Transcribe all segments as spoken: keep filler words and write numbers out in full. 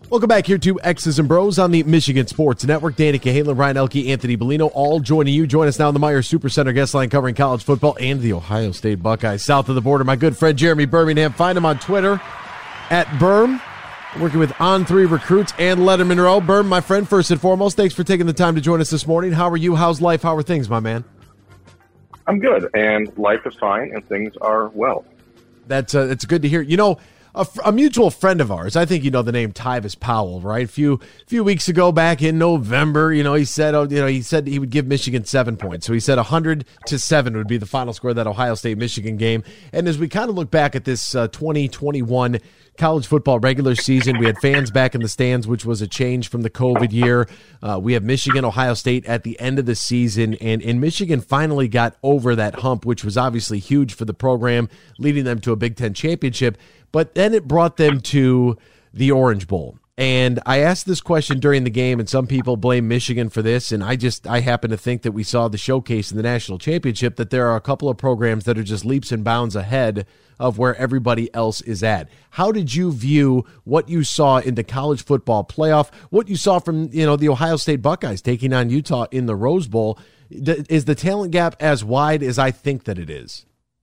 Welcome back here to X's and Bros on the Michigan Sports Network. Danny Cahalan, Ryan Elke, Anthony Bellino, all joining you. Join us now on the Meijer Supercenter guest line covering college football and the Ohio State Buckeyes. South of the border, my good friend Jeremy Birmingham. Find him on Twitter at Berm. Working with On three Recruits and Letterman Row. Berm, my friend, first and foremost, thanks for taking the time to join us this morning. How are you? How's life? How are things, my man? I'm good, and life is fine, and things are well. That's uh, it's good to hear. You know, A, a mutual friend of ours, I think you know the name Tyvis Powell, right? A few few weeks ago, back in November, you know, he said, oh, you know, he said he would give Michigan seven points. So he said one hundred to seven would be the final score of that Ohio State Michigan game. And as we kind of look back at this uh, twenty twenty-one college football regular season, we had fans back in the stands, which was a change from the COVID year. Uh, we have Michigan, Ohio State at the end of the season, and, and Michigan finally got over that hump, which was obviously huge for the program, leading them to a Big Ten championship. But then it brought them to the Orange Bowl. And I asked this question during the game, and some people blame Michigan for this, and I just I happen to think that we saw the showcase in the national championship that there are a couple of programs that are just leaps and bounds ahead of where everybody else is at. How did you view what you saw in the college football playoff, what you saw from you know the Ohio State Buckeyes taking on Utah in the Rose Bowl? Is the talent gap as wide as I think that it is?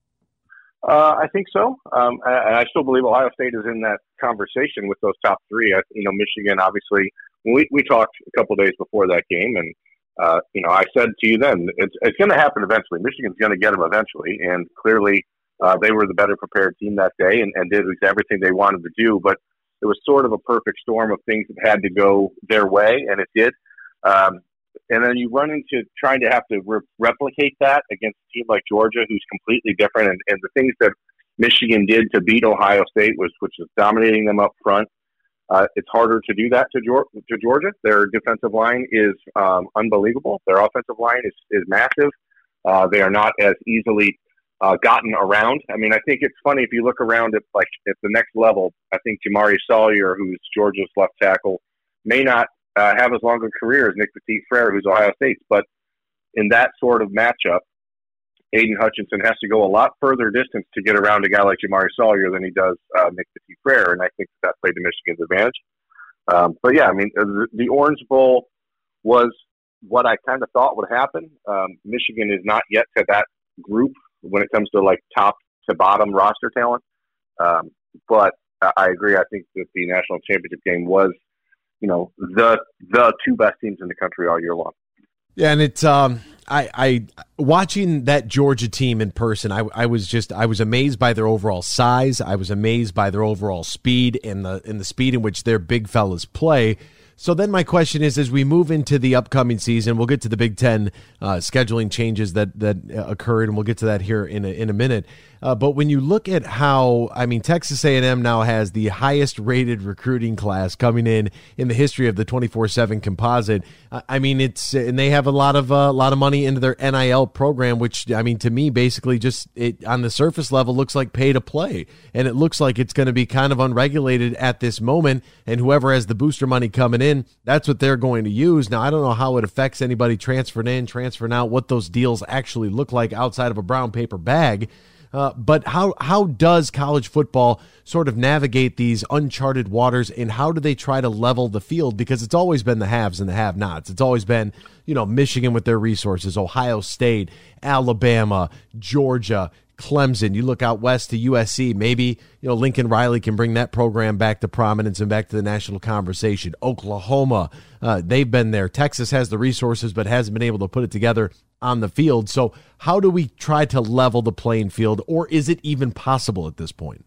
Uh, I think so. Um, and I still believe Ohio State is in that conversation with those top three. I, you know, Michigan, obviously, we, we talked a couple days before that game, and, uh, you know, I said to you then, it's, it's going to happen eventually. Michigan's going to get them eventually, and clearly uh, they were the better prepared team that day and, and did everything they wanted to do, but it was sort of a perfect storm of things that had to go their way, and it did. Um, And then you run into trying to have to re- replicate that against a team like Georgia, who's completely different. And, and the things that Michigan did to beat Ohio State, was, which is dominating them up front, uh, it's harder to do that to, Georgia, to Georgia. Their defensive line is um, unbelievable. Their offensive line is, is massive. Uh, they are not as easily uh, gotten around. I mean, I think it's funny if you look around at like at the next level. I think Jamari Sawyer, who's Georgia's left tackle, may not Uh, have as long a career as Nick Petit-Frere, who's Ohio State's. But in that sort of matchup, Aiden Hutchinson has to go a lot further distance to get around a guy like Jamari Sawyer than he does uh, Nick Petit-Frere, and I think that played to Michigan's advantage. Um, but, yeah, I mean, the, the Orange Bowl was what I kind of thought would happen. Um, Michigan is not yet to that group when it comes to, like, top to bottom roster talent. Um, but I agree. I think that the national championship game was, you know, the the two best teams in the country all year long. Yeah, and it's um, I, I watching that Georgia team in person. I, I was just I was amazed by their overall size. I was amazed by their overall speed and the and the speed in which their big fellas play. So then my question is, as we move into the upcoming season, we'll get to the Big Ten uh, scheduling changes that that occurred, and we'll get to that here in a, in a minute. Uh, but when you look at how, I mean, Texas A and M now has the highest rated recruiting class coming in in the history of the twenty-four seven composite. Uh, I mean, it's and they have a lot of a uh, lot of money into their N I L program, which I mean, to me, basically just it on the surface level looks like pay to play, and it looks like it's going to be kind of unregulated at this moment. And whoever has the booster money coming in, that's what they're going to use. Now, I don't know how it affects anybody transferring in, transferring out, what those deals actually look like outside of a brown paper bag. Uh, but how how does college football sort of navigate these uncharted waters, and how do they try to level the field? Because it's always been the haves and the have-nots. It's always been, you know, Michigan with their resources, Ohio State, Alabama, Georgia, Clemson. You look out west to U S C. Maybe, you know, Lincoln Riley can bring that program back to prominence and back to the national conversation. Oklahoma, uh, they've been there. Texas has the resources but hasn't been able to put it together on the field. So how do we try to level the playing field, or is it even possible at this point?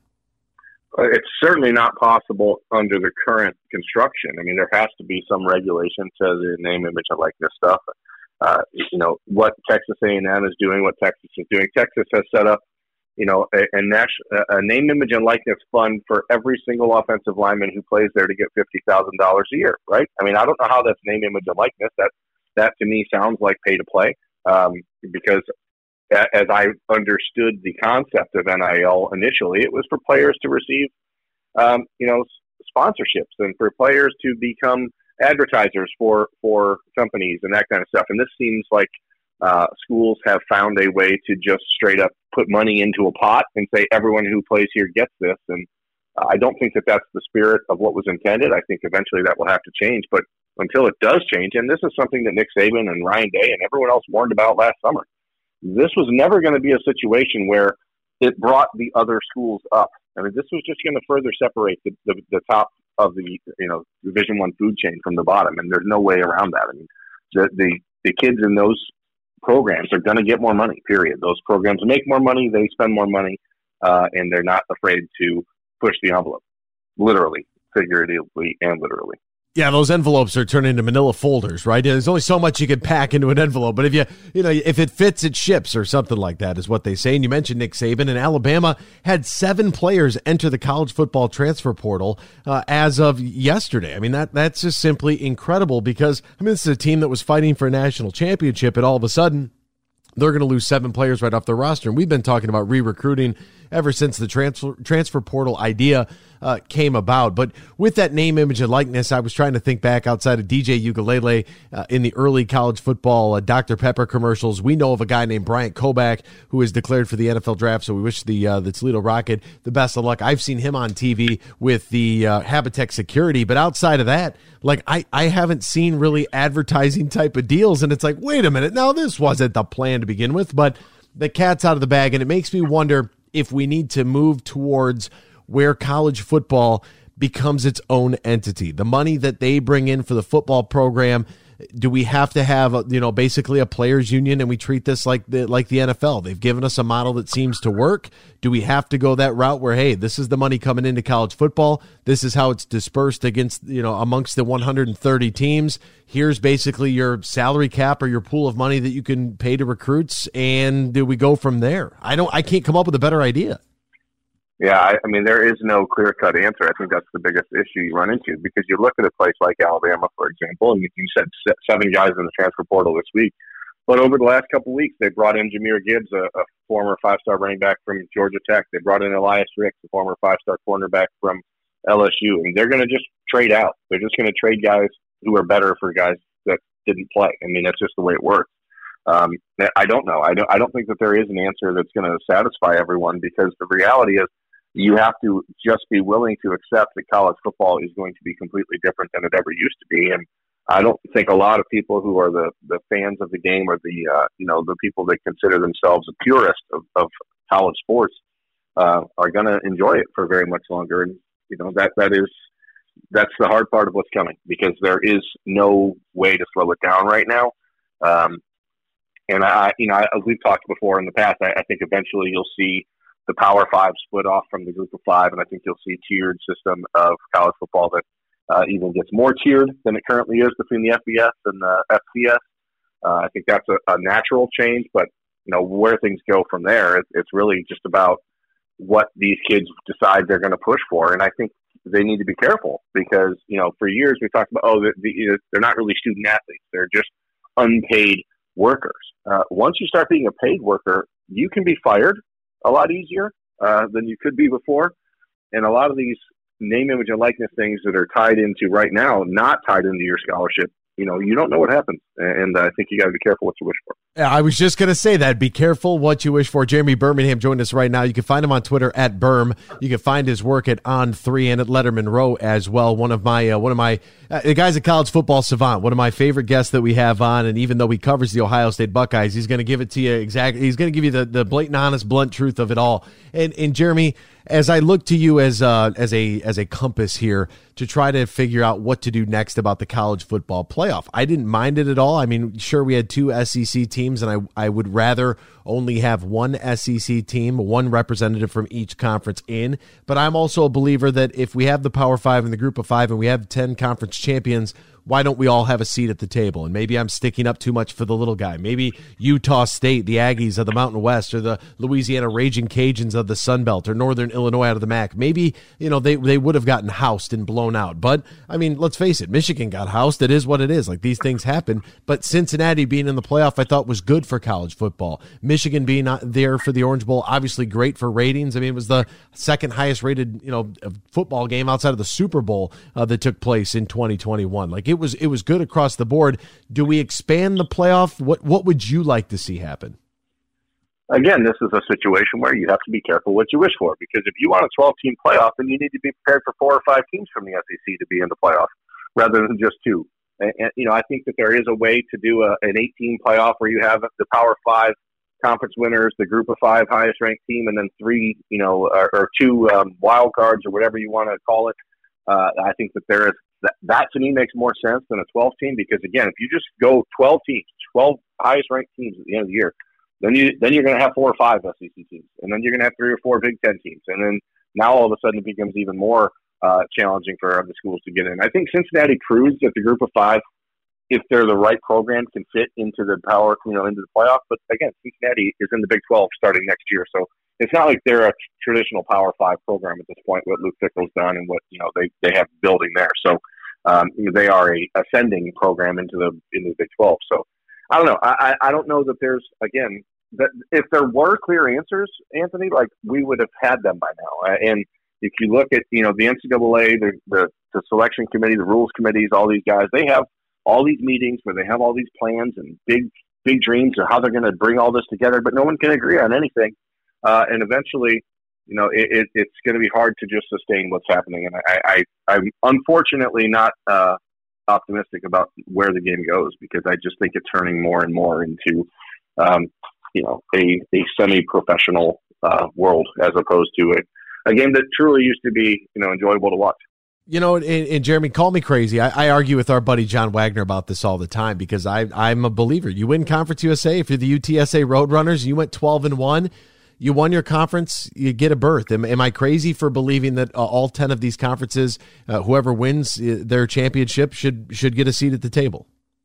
It's certainly not possible under the current construction. I mean, there has to be some regulation to the name, image, and likeness stuff. Uh, you know, what Texas A and M is doing, what Texas is doing. Texas has set up, you know, a, a, national, a name, image, and likeness fund for every single offensive lineman who plays there to get fifty thousand dollars a year, right? I mean, I don't know how that's name, image, and likeness. That, that to me sounds like pay to play. Um, because as I understood the concept of N I L initially, it was for players to receive, um, you know, sponsorships and for players to become advertisers for, for companies and that kind of stuff. And this seems like uh, schools have found a way to just straight up put money into a pot and say everyone who plays here gets this. And I don't think that that's the spirit of what was intended. I think eventually that will have to change. But until it does change, and this is something that Nick Saban and Ryan Day and everyone else warned about last summer, this was never going to be a situation where it brought the other schools up. I mean, this was just going to further separate the, the, the top of the you know Division One food chain from the bottom, and there's no way around that. I mean, the the, the kids in those programs are going to get more money. Period. Those programs make more money, they spend more money, uh, and they're not afraid to push the envelope, literally, figuratively, and literally. Yeah, those envelopes are turned into manila folders, right? There's only so much you can pack into an envelope, but if you, you know, if it fits, it ships, or something like that is what they say. And you mentioned Nick Saban, and Alabama had seven players enter the college football transfer portal uh, as of yesterday. I mean, that that's just simply incredible because, I mean, this is a team that was fighting for a national championship, and all of a sudden, they're going to lose seven players right off their roster. And we've been talking about re-recruiting ever since the transfer transfer portal idea uh, came about. But with that name, image, and likeness, I was trying to think back outside of D J Uiagalelei uh, in the early college football uh, Doctor Pepper commercials. We know of a guy named Bryant Koback who is declared for the N F L draft, so we wish the uh, the Toledo Rocket the best of luck. I've seen him on T V with the uh, Habitat Security, but outside of that, like I, I haven't seen really advertising type of deals, and it's like, wait a minute, now this wasn't the plan to begin with, but the cat's out of the bag, and it makes me wonder if we need to move towards where college football becomes its own entity. The money that they bring in for the football program, do we have to have, a, you know, basically a players union, and we treat this like the like the N F L? They've given us a model that seems to work. Do we have to go that route where, hey, this is the money coming into college football, this is how it's dispersed against, you know, amongst the one hundred thirty teams, here's basically your salary cap or your pool of money that you can pay to recruits, and do we go from there? I don't I can't come up with a better idea. Yeah, I, I mean, there is no clear-cut answer. I think that's the biggest issue you run into, because you look at a place like Alabama, for example, and you, you said seven guys in the transfer portal this week, but over the last couple of weeks, they brought in Jahmyr Gibbs, a, a former five-star running back from Georgia Tech. They brought in Elias Ricks, a former five-star cornerback from L S U, and they're going to just trade out. They're just going to trade guys who are better for guys that didn't play. I mean, that's just the way it works. Um, I don't know. I don't, I don't think that there is an answer that's going to satisfy everyone, because the reality is, you have to just be willing to accept that college football is going to be completely different than it ever used to be. And I don't think a lot of people who are the, the fans of the game, or the, uh, you know, the people that consider themselves a purist of, of college sports, uh, are going to enjoy it for very much longer. And, you know, that, that is, that's the hard part of what's coming, because there is no way to slow it down right now. Um, and I, you know, I, as we've talked before in the past, I, I think eventually you'll see the Power Five split off from the Group of Five, and I think you'll see a tiered system of college football that uh, even gets more tiered than it currently is between the F B S and the F C S. Uh, I think that's a, a natural change, but you know where things go from there, it, it's really just about what these kids decide they're going to push for, and I think they need to be careful, because you know for years we talked about oh the, the, they're not really student athletes, they're just unpaid workers. Uh, once you start being a paid worker, you can be fired a lot easier uh, than you could be before. And a lot of these name, image, and likeness things that are tied into right now, not tied into your scholarship, you know, you don't know what happens. And I think you got to be careful what you wish for. Yeah, I was just going to say that. Be careful what you wish for. Jeremy Birmingham joined us right now. You can find him on Twitter at Berm. You can find his work at On three and at Letterman Row as well. One of my, uh, one of my, uh, the guy's a college football savant. One of my favorite guests that we have on. And even though he covers the Ohio State Buckeyes, he's going to give it to you exactly. He's going to give you the, the blatant, honest, blunt truth of it all. And, and Jeremy, as I look to you as uh, as a as a compass here to try to figure out what to do next about the college football playoff, I didn't mind it at all. I mean, sure, we had two S E C teams, and I, I would rather only have one S E C team, one representative from each conference in. But I'm also a believer that if we have the Power Five and the Group of Five and we have ten conference champions, why don't we all have a seat at the table? And maybe I'm sticking up too much for the little guy. Maybe Utah State, the Aggies of the Mountain West, or the Louisiana Raging Cajuns of the Sun Belt, or Northern Illinois out of the M A C. Maybe, you know, they, they would have gotten housed and blown out. But, I mean, let's face it, Michigan got housed. It is what it is. Like, these things happen. But Cincinnati being in the playoff, I thought was good for college football. Michigan being not there for the Orange Bowl, obviously great for ratings. I mean, it was the second highest rated, you know, football game outside of the Super Bowl uh, that took place in twenty twenty-one. Like, it was it was good across the board. Do we expand the playoff? What what would you like to see happen? again, this is a situation where you have to be careful what you wish for, because if you want a twelve-team playoff, then you need to be prepared for four or five teams from the S E C to be in the playoff rather than just two. And, and you know, I think that there is a way to do a, an eight-team playoff where you have the Power Five conference winners, the Group of Five highest-ranked team, and then three, you know, or, or two um, wild cards or whatever you want to call it. Uh, I think that there is that, that to me makes more sense than a twelve-team, because again, if you just go twelve teams, twelve highest-ranked teams at the end of the year, then you then you're going to have four or five S E C teams, and then you're going to have three or four Big Ten teams, and then now all of a sudden it becomes even more uh, challenging for other schools to get in. I think Cincinnati proves that the Group of Five, if they're the right program, can fit into the power, you know, into the playoff. But again, Cincinnati is in the Big twelve starting next year, so it's not like they're a traditional Power Five program at this point. What Luke Fickell's done and what you know they, they have building there, so um, you know, they are a ascending program into the into the Big twelve. So I don't know. I, I don't know that there's again that if there were clear answers, Anthony, like we would have had them by now. And if you look at you know the N C double A, the the, the selection committee, the rules committees, all these guys, they have all these meetings where they have all these plans and big big dreams of how they're going to bring all this together, but no one can agree on anything. Uh, and eventually, you know, it, it, it's going to be hard to just sustain what's happening. And I, I, I'm unfortunately not uh, optimistic about where the game goes, because I just think it's turning more and more into, um, you know, a, a semi-professional uh, world as opposed to a, a game that truly used to be, you know, enjoyable to watch. You know, and, and Jeremy, call me crazy. I, I argue with our buddy John Wagner about this all the time, because I, I'm a believer. You win Conference U S A. If you're the U T S A Roadrunners, you went twelve and one. You won your conference, you get a berth. Am, am I crazy for believing that uh, all ten of these conferences, uh, whoever wins uh, their championship, should should get a seat at the table?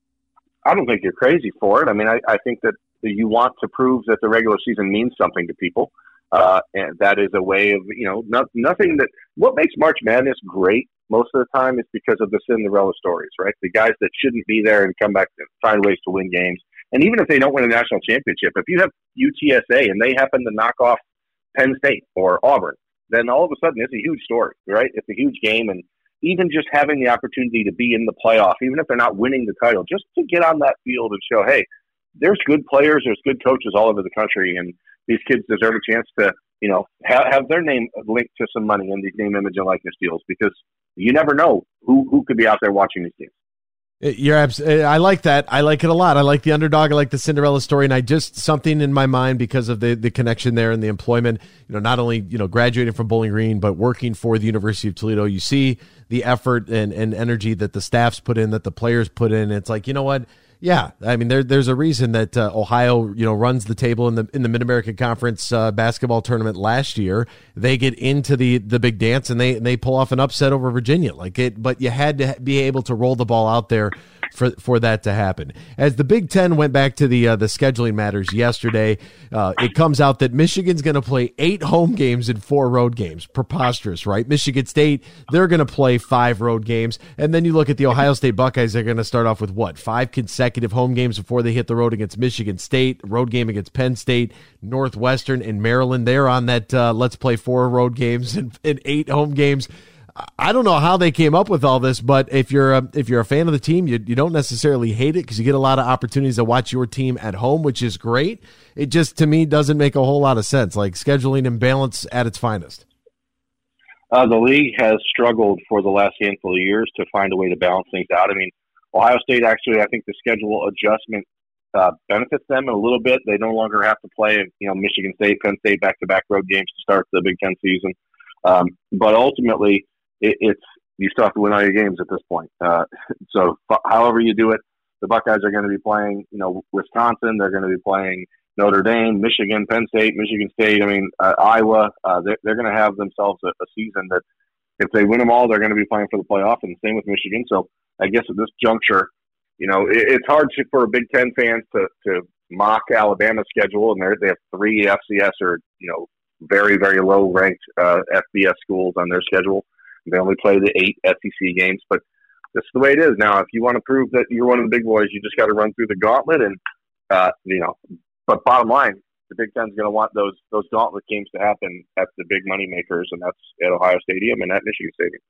I don't think you're crazy for it. I mean, I, I think that you want to prove that the regular season means something to people. Uh, and that is a way of, you know, not, nothing that – what makes March Madness great most of the time is because of the Cinderella stories, right? The guys that shouldn't be there and come back and find ways to win games. And even if they don't win a national championship, if you have U T S A and they happen to knock off Penn State or Auburn, then all of a sudden it's a huge story, right? It's a huge game. And even just having the opportunity to be in the playoff, even if they're not winning the title, just to get on that field and show, hey, there's good players, there's good coaches all over the country, and these kids deserve a chance to, you know, have, have their name linked to some money in these name, image, and likeness deals, because you never know who, who could be out there watching these games. You're abs- I like that. I like it a lot. I like the underdog. I like the Cinderella story, and I just something in my mind because of the the connection there and the employment. You know, not only you know graduating from Bowling Green, but working for the University of Toledo. You see the effort and, and energy that the staffs put in, that the players put in. It's like, you know what? Yeah, I mean, there, there's a reason that uh, Ohio, you know, runs the table in the in the Mid American Conference uh, basketball tournament last year. They get into the, the big dance and they they pull off an upset over Virginia. Like it, but you had to be able to roll the ball out there for for that to happen. As the Big Ten went back to the uh, the scheduling matters yesterday, uh, it comes out that Michigan's going to play eight home games and four road games. Preposterous, right? Michigan State, they're going to play five road games, and then you look at the Ohio State Buckeyes. They're going to start off with what, five consecutive home games before they hit the road against Michigan State, road game against Penn State, Northwestern, and Maryland. They're on that uh, let's play four road games and, and eight home games. I don't know how they came up with all this, but if you're a, if you're a fan of the team, you, you don't necessarily hate it because you get a lot of opportunities to watch your team at home, which is great. It just, to me, doesn't make a whole lot of sense, like scheduling imbalance at its finest. Uh, the league has struggled for the last handful of years to find a way to balance things out. I mean, Ohio State actually, I think the schedule adjustment uh, benefits them a little bit. They no longer have to play, you know, Michigan State, Penn State back-to-back road games to start the Big Ten season. Um, but ultimately, it, it's you still have to win all your games at this point. Uh, so, f- however you do it, the Buckeyes are going to be playing, you know, Wisconsin. They're going to be playing Notre Dame, Michigan, Penn State, Michigan State. I mean, uh, Iowa. Uh, they're, they're going to have themselves a, a season that, if they win them all, they're going to be playing for the playoff. And same with Michigan. So, I guess at this juncture, you know, it, it's hard to, for Big Ten fans to, to mock Alabama's schedule, and they have three F C S or, you know, very, very low-ranked uh, F B S schools on their schedule. They only play the eight S E C games, but that's the way it is now. If you want to prove that you're one of the big boys, you just got to run through the gauntlet, and uh, you know. But bottom line, the Big Ten's going to want those those gauntlet games to happen at the big money makers, and that's at Ohio Stadium and at Michigan Stadium.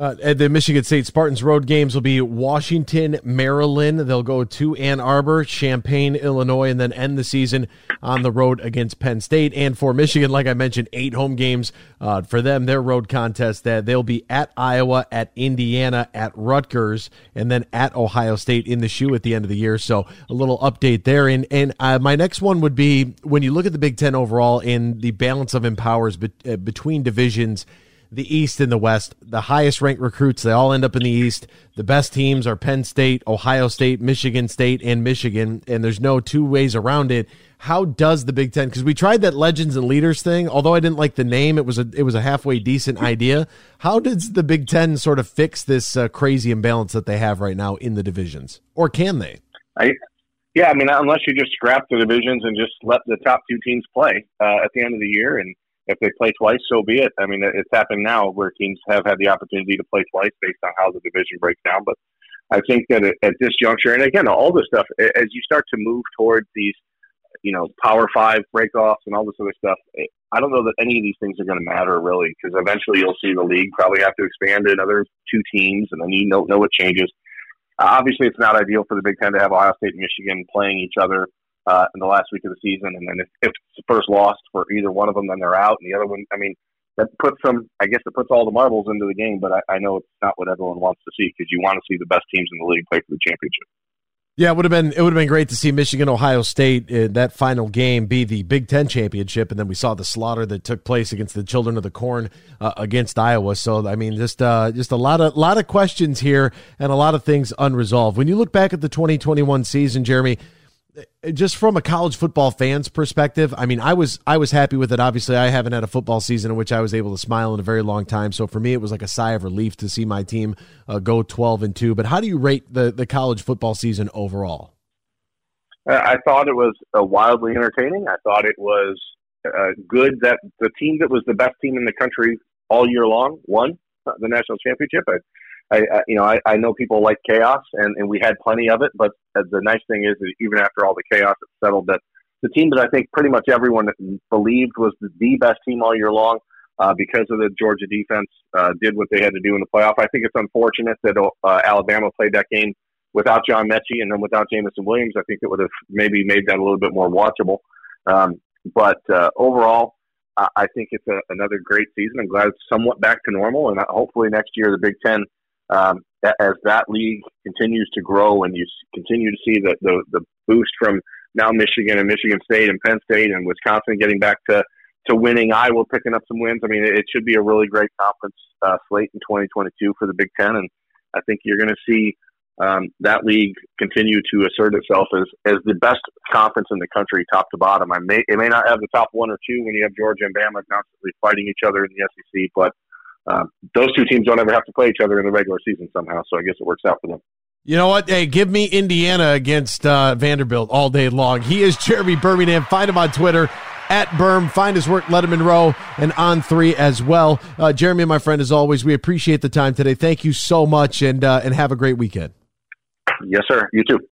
Uh, at the Michigan State Spartans road games will be Washington, Maryland. They'll go to Ann Arbor, Champaign, Illinois, and then end the season on the road against Penn State. And for Michigan, like I mentioned, eight home games uh, for them, their road contest. That they'll be at Iowa, at Indiana, at Rutgers, and then at Ohio State in the shoe at the end of the year. So a little update there. And, and uh, my next one would be, when you look at the Big Ten overall in the balance of empowers be- uh, between divisions, the East and the West, the highest ranked recruits, they all end up in the East. The best teams are Penn State, Ohio State, Michigan State, and Michigan, and there's no two ways around it. How does the Big Ten, because we tried that Legends and Leaders thing, although I didn't like the name, it was a it was a halfway decent idea. How does the Big Ten sort of fix this uh, crazy imbalance that they have right now in the divisions? Or can they? I, yeah, I mean, unless you just scrap the divisions and just let the top two teams play uh, at the end of the year, and if they play twice, so be it. I mean, it's happened now where teams have had the opportunity to play twice based on how the division breaks down. But I think that at this juncture, and again, all this stuff, as you start to move towards these, you know, Power Five breakoffs and all this other stuff, I don't know that any of these things are going to matter really, because eventually you'll see the league probably have to expand to another two teams, and then you know, know what changes. Uh, obviously, it's not ideal for the Big Ten to have Ohio State and Michigan playing each other Uh, in the last week of the season, and then if, if it's the first loss for either one of them, then they're out, and the other one, I mean, that puts some, I guess it puts all the marbles into the game, but I, I know it's not what everyone wants to see, because you want to see the best teams in the league play for the championship. Yeah, it would have been it would have been great to see Michigan, Ohio State in that final game be the Big Ten championship, and then we saw the slaughter that took place against the Children of the Corn uh, against Iowa. So I mean, just uh, just a lot of lot of questions here and a lot of things unresolved. When you look back at the twenty twenty-one season, Jeremy, just from a college football fan's perspective, I mean, I was I was happy with it. Obviously, I haven't had a football season in which I was able to smile in a very long time. So for me, it was like a sigh of relief to see my team uh, go twelve and two. But how do you rate the, the college football season overall? I thought it was uh, wildly entertaining. I thought it was uh, good that the team that was the best team in the country all year long won the national championship. I, I, I, you know, I, I know people like chaos, and, and we had plenty of it. But uh, the nice thing is that even after all the chaos, it settled that the team that I think pretty much everyone believed was the, the best team all year long, uh, because of the Georgia defense, uh, did what they had to do in the playoff. I think it's unfortunate that uh, Alabama played that game without John Mechie and then without Jameson Williams. I think it would have maybe made that a little bit more watchable. Um, but uh, overall, uh, I think it's a, another great season. I'm glad it's somewhat back to normal, and hopefully next year the Big Ten, Um, as that league continues to grow and you continue to see the, the, the boost from now Michigan and Michigan State and Penn State and Wisconsin getting back to, to winning, Iowa picking up some wins. I mean, it, it should be a really great conference uh, slate in twenty twenty-two for the Big Ten, and I think you're going to see um, that league continue to assert itself as, as the best conference in the country, top to bottom. I may it may not have the top one or two when you have Georgia and Bama constantly fighting each other in the S E C, but Uh, those two teams don't ever have to play each other in the regular season somehow, so I guess it works out for them. You know what? Hey, give me Indiana against uh, Vanderbilt all day long. He is Jeremy Birmingham. Find him on Twitter, at Berm. Find his work, Letterman Row, and On three as well. Uh, Jeremy, my friend, as always, we appreciate the time today. Thank you so much, and uh, and have a great weekend. Yes, sir. You too.